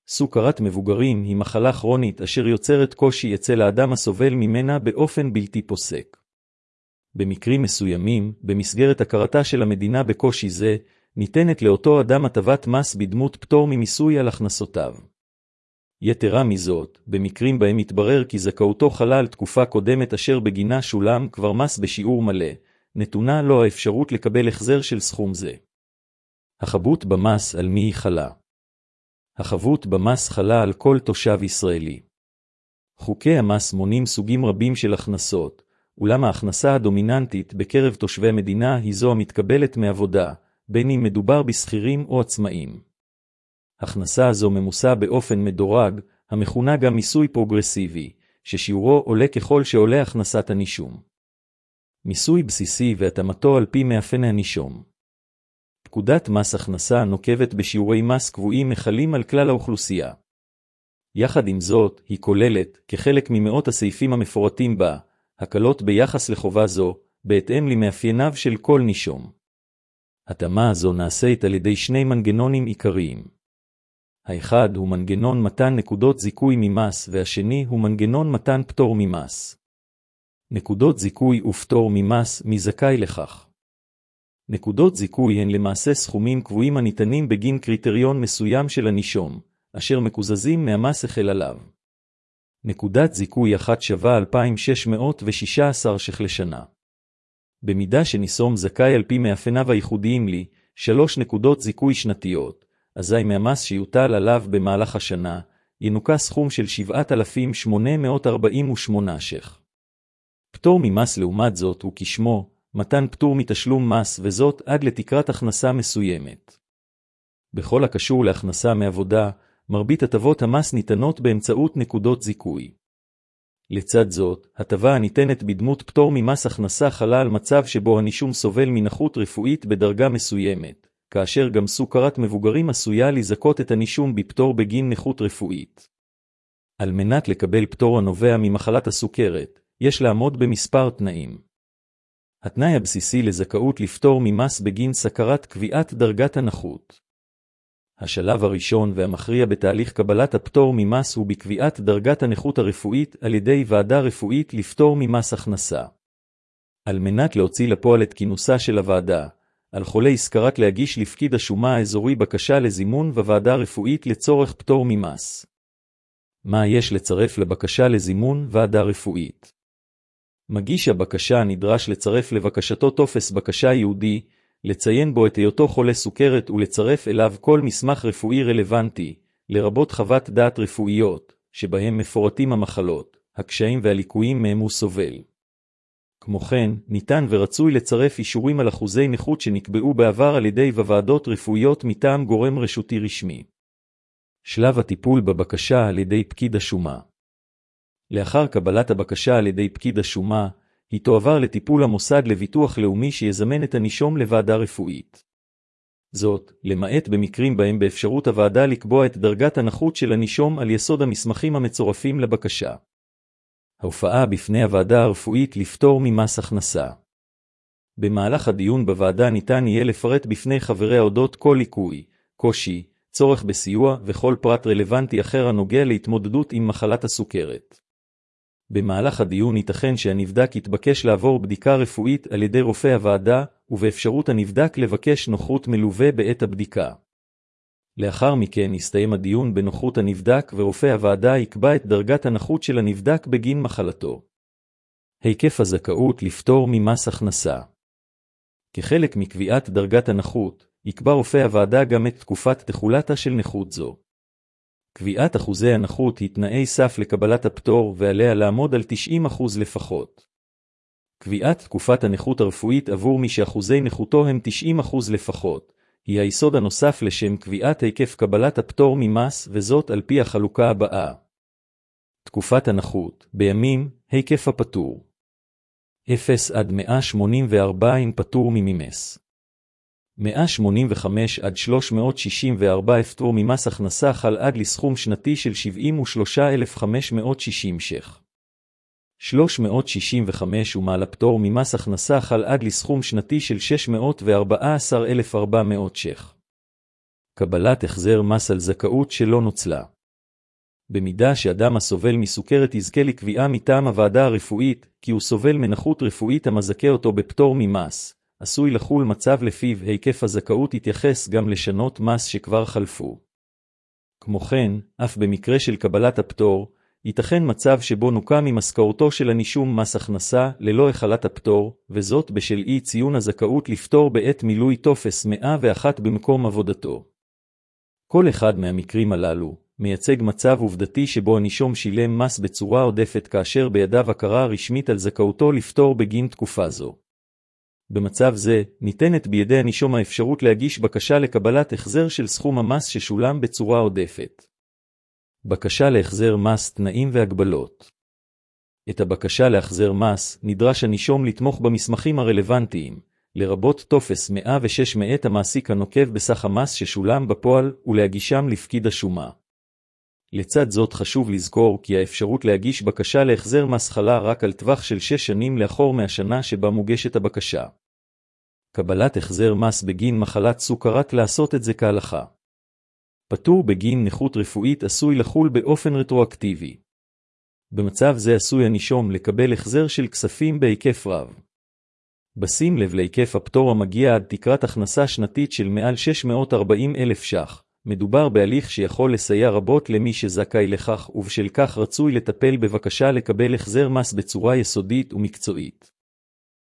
סוכרת מבוגרים היא מחלה כרונית אשר יוצרת קושי אצל האדם הסובל ממנה באופן בלתי פוסק. במקרים מסוימים, במסגרת הכרתה של המדינה בקושי זה, ניתנת לאותו אדם הטבת מס בדמות פטור ממיסוי על הכנסותיו. יתרה מזאת, במקרים בהם מתברר כי זכאותו חלה על תקופה קודמת אשר בגינה שולם כבר מס בשיעור מלא, נתונה לו האפשרות לקבל החזר של סכום זה. החבות במס על מי היא חלה? החבות במס חלה על כל תושב ישראלי. חוקי המס מונים סוגים רבים של הכנסות, אולם ההכנסה הדומיננטית בקרב תושבי המדינה היא זו המתקבלת מעבודה, בין אם מדובר בשכירים או עצמאים. הכנסה זו ממוסה באופן מדורג, המכונה גם מיסוי פרוגרסיבי, ששיעורו עולה ככל שעולה הכנסת הנישום. מיסוי בסיסי והתאמתו על פי מאפייני הנישום. פקודת מס הכנסה נוקבת בשיעורי מס קבועים מחלים על כלל האוכלוסייה. יחד עם זאת, היא כוללת, כחלק ממאות הסעיפים המפורטים בה, הקלות ביחס לחובה זו, בהתאם למאפייניו של כל נישום. התאמה זו נעשית על ידי שני מנגנונים עיקריים. האחד הוא מנגנון מתן נקודות זיכוי ממס, והשני הוא מנגנון מתן פטור ממס. נקודות זיכוי ופטור ממס, מי זכאי לכך? נקודות זיכוי הן למעשה סכומים קבועים הניתנים בגין קריטריון מסוים של הנישום, אשר מקוזזים מהמס החל עליו. נקודת זיכוי אחת שווה 2,616 ש"ח לשנה. במידה שנישום זכאי על פי מאפייניו הייחודיים לי, 3 נקודות זיכוי שנתיות, אזי מהמס שיוטל עליו במהלך השנה, ינוקה סכום של 7,848 ש"ח. פטור ממס לעומת זאת הוא כשמו, מתן פטור מתשלום מס וזאת עד לתקרת הכנסה מסוימת. בכל הקשור להכנסה מעבודה, מרבית הטבות המס ניתנות באמצעות נקודות זיכוי. לצד זאת, הטבה הניתנת בדמות פטור ממס הכנסה חלה על מצב שבו הנישום סובל מנכות רפואית בדרגה מסוימת, כאשר גם סוכרת מבוגרים עשויה לזכות את הנישום בפטור בגין נכות רפואית. על מנת לקבל פטור הנובע ממחלת הסוכרת, יש לעמוד במספר תנאים. התנאי הבסיסי לזכאות לפטור ממס בגין סכרת קביעת דרגת הנכות. השלב הראשון והמכריע בתהליך קבלת הפטור ממס הוא בקביעת דרגת הנכות הרפואית על ידי ועדה רפואית לפטור ממס הכנסה. על מנת להוציא לפועל את כינוסה של הוועדה, על חולה יזכרת להגיש לפקיד השומה האזורי בקשה לזימון בוועדה רפואית לצורך פטור ממס. מה יש לצרף לבקשה לזימון ועדה רפואית? מגיש הבקשה נדרש לצרף לבקשתו טופס בקשה ייעודי, לציין בו את היותו חולה סוכרת ולצרף אליו כל מסמך רפואי רלוונטי, לרבות חוות דעת רפואיות, שבהם מפורטים המחלות, הקשיים והליקויים מהם הוא סובל. כמו כן, ניתן ורצוי לצרף אישורים על אחוזי נכות שנקבעו בעבר על ידי ועדות רפואיות מטעם גורם רשותי רשמי. שלב הטיפול בבקשה על ידי פקיד השומה. לאחר קבלת הבקשה על ידי פקיד השומה, היא תועבר לטיפול המוסד לביטוח לאומי שיזמן את הנישום לוועדה רפואית. זאת, למעט במקרים בהם באפשרות הוועדה לקבוע את דרגת הנכות של הנישום על יסוד המסמכים המצורפים לבקשה. ההופעה בפני הוועדה הרפואית לפטור ממס הכנסה. במהלך הדיון בוועדה ניתן יהיה לפרט בפני חברי אודות כל ליקוי, קושי, צורך בסיוע וכל פרט רלוונטי אחר הנוגע להתמודדות עם מחלת הסוכרת. במהלך הדיון ייתכן שהנבדק יתבקש לעבור בדיקה רפואית על ידי רופא הוועדה, ובאפשרות הנבדק לבקש נוכחות מלווה בעת הבדיקה. לאחר מכן יסתיים הדיון בנוכחות הנבדק ורופא הוועדה יקבע את דרגת הנכות של הנבדק בגין מחלתו. היקף הזכאות לפטור ממס הכנסה. כחלק מקביעת דרגת הנכות, יקבע רופא הוועדה גם את תקופת תחולתה של נכות זו. קביעת אחוזי הנכות היא תנאי סף לקבלת הפטור ועליה לעמוד על 90% לפחות. קביעת תקופת הנכות הרפואית עבור מי שאחוזי נכותו הם 90% לפחות, היא היסוד הנוסף לשם קביעת היקף קבלת הפטור ממס וזאת על פי החלוקה הבאה. תקופת הנכות, בימים, היקף הפטור. 0 עד 184 אם פטור ממס. 185 עד 364 פטור ממס הכנסה חל עד לסכום שנתי של 73,560 ש"ח. 365 ומעלה פטור ממס הכנסה חל עד לסכום שנתי של 614,400 ש"ח. קבלת החזר מס על זכאות שלא נוצלה. במידה שאדם הסובל מסוכרת יזכה לקביעה מטעם הוועדה הרפואית, כי הוא סובל מנכות רפואית המזכה אותו בפטור ממס, עשוי לחול מצב לפיו היקף הזכאות יתייחס גם לשנות מס שכבר חלפו. כמו כן, אף במקרה של קבלת הפטור, ייתכן מצב שבו נוקה ממשכורתו של הנישום מס הכנסה ללא החלת הפטור, וזאת בשל אי ציון הזכאות לפטור בעת מילוי טופס 101 במקום עבודתו. כל אחד מהמקרים הללו מייצג מצב עובדתי שבו הנישום שילם מס בצורה עודפת כאשר בידיו הכרה רשמית על זכאותו לפטור בגין תקופה זו. במצב זה, ניתנת בידי הנישום האפשרות להגיש בקשה לקבלת החזר של סכום המס ששולם בצורה עודפת. בקשה להחזר מס, תנאים והגבלות. את הבקשה להחזר מס נדרש הנישום לתמוך במסמכים הרלוונטיים, לרבות טופס 106 מאת המעסיק הנוקב בסך המס ששולם בפועל ולהגישם לפקיד השומה. לצד זאת חשוב לזכור כי האפשרות להגיש בקשה להחזר מס חלה רק על טווח של 6 שנים לאחור מהשנה שבה מוגשת הבקשה. קבלת החזר מס בגין מחלת סוכרת לעשות את זה כהלכה. פטור בגין נכות רפואית עשוי לחול באופן רטרואקטיבי. במצב זה עשוי הנישום לקבל החזר של כספים בהיקף רב. בשים לב להיקף הפטור המגיע עד תקרת הכנסה שנתית של מעל 640,000 ש"ח. מדובר בהליך שיכול לסייע רבות למי שזכאי לכך, ובשל כך רצוי לטפל בבקשה לקבל החזר מס בצורה יסודית ומקצועית.